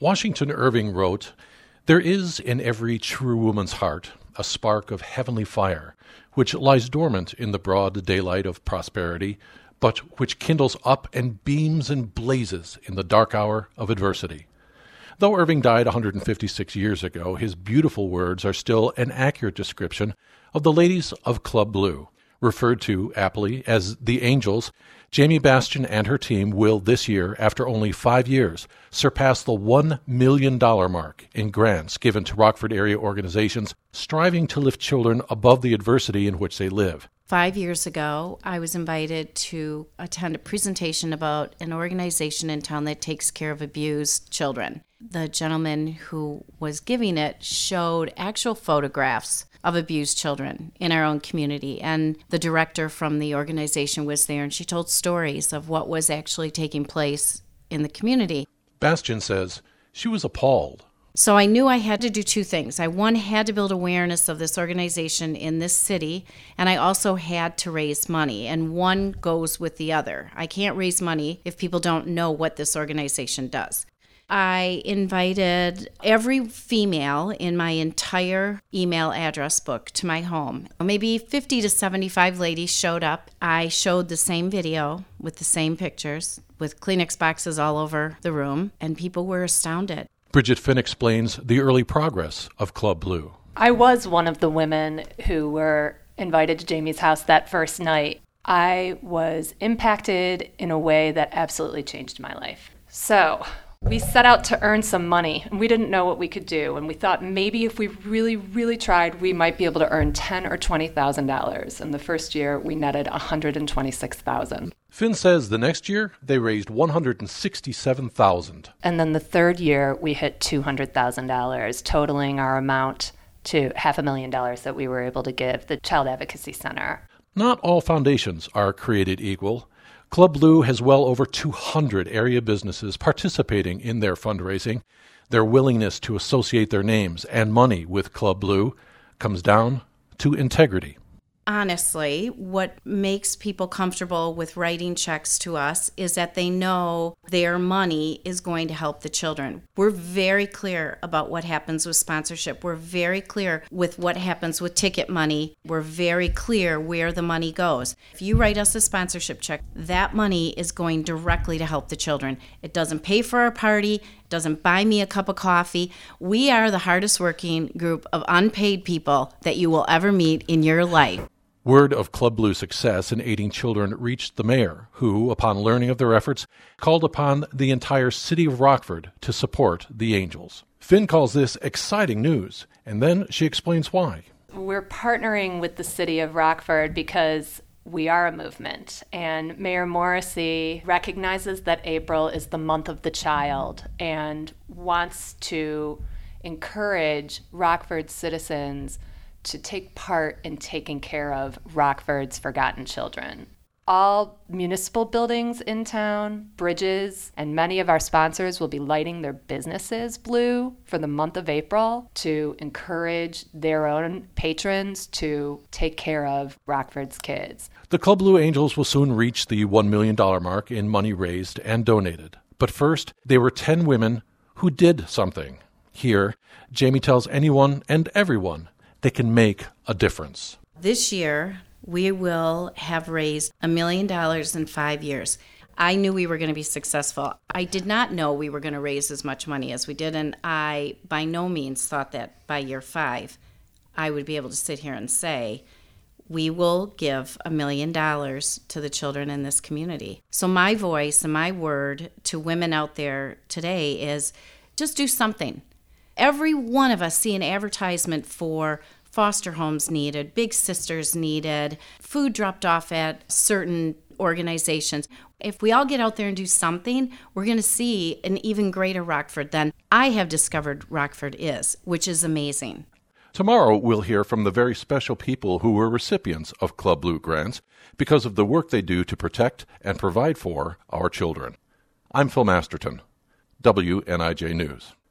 Washington Irving wrote, "There is in every true woman's heart a spark of heavenly fire, which lies dormant in the broad daylight of prosperity, but which kindles up and beams and blazes in the dark hour of adversity." Though Irving died 156 years ago, his beautiful words are still an accurate description of the ladies of Club Blue. Referred to aptly as the Angels, Jamie Bastian and her team will this year, after only 5 years, surpass the $1 million mark in grants given to Rockford area organizations striving to lift children above the adversity in which they live. 5 years ago, I was invited to attend a presentation about an organization in town that takes care of abused children. The gentleman who was giving it showed actual photographs of abused children in our own community, and the director from the organization was there, and she told stories of what was actually taking place in the community. Bastian says she was appalled. So I knew I had to do two things. I, one, had to build awareness of this organization in this city, and I also had to raise money, and one goes with the other. I can't raise money if people don't know what this organization does. I invited every female in my entire email address book to my home. Maybe 50 to 75 ladies showed up. I showed the same video with the same pictures, with Kleenex boxes all over the room, and people were astounded. Bridget Finn explains the early progress of Club Blue. I was one of the women who were invited to Jamie's house that first night. I was impacted in a way that absolutely changed my life. So we set out to earn some money, and we didn't know what we could do. And we thought maybe if we really, really tried, we might be able to earn $10,000 or $20,000. And the first year, we netted $126,000. Finn says the next year, they raised $167,000. And then the third year, we hit $200,000, totaling our amount to $500,000 that we were able to give the Child Advocacy Center. Not all foundations are created equal. Club Blue has well over 200 area businesses participating in their fundraising. Their willingness to associate their names and money with Club Blue comes down to integrity. Honestly, what makes people comfortable with writing checks to us is that they know their money is going to help the children. We're very clear about what happens with sponsorship. We're very clear with what happens with ticket money. We're very clear where the money goes. If you write us a sponsorship check, that money is going directly to help the children. It doesn't pay for our party. It doesn't buy me a cup of coffee. We are the hardest working group of unpaid people that you will ever meet in your life. Word of Club Blue's success in aiding children reached the mayor, who, upon learning of their efforts, called upon the entire city of Rockford to support the Angels. Finn calls this exciting news, and then she explains why. We're partnering with the city of Rockford because we are a movement, and Mayor Morrissey recognizes that April is the month of the child and wants to encourage Rockford citizens to take part in taking care of Rockford's forgotten children. All municipal buildings in town, bridges, and many of our sponsors will be lighting their businesses blue for the month of April to encourage their own patrons to take care of Rockford's kids. The Club Blue Angels will soon reach the $1 million mark in money raised and donated. But first, they were 10 women who did something. Here, Jamie tells anyone and everyone they can make a difference. This year, we will have raised $1 million in 5 years. I knew we were going to be successful. I did not know we were going to raise as much money as we did, and I by no means thought that by year 5, I would be able to sit here and say, we will give $1 million to the children in this community. So my voice and my word to women out there today is just do something. Every one of us see an advertisement for foster homes needed, Big Sisters needed, food dropped off at certain organizations. If we all get out there and do something, we're going to see an even greater Rockford than I have discovered Rockford is, which is amazing. Tomorrow, we'll hear from the very special people who were recipients of Club Blue grants because of the work they do to protect and provide for our children. I'm Phil Masterton, WNIJ News.